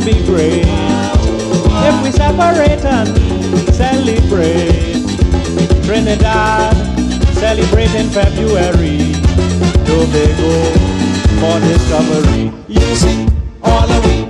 be great if we separate and celebrate. Trinidad celebrating February, Tobago for discovery. You see, all of we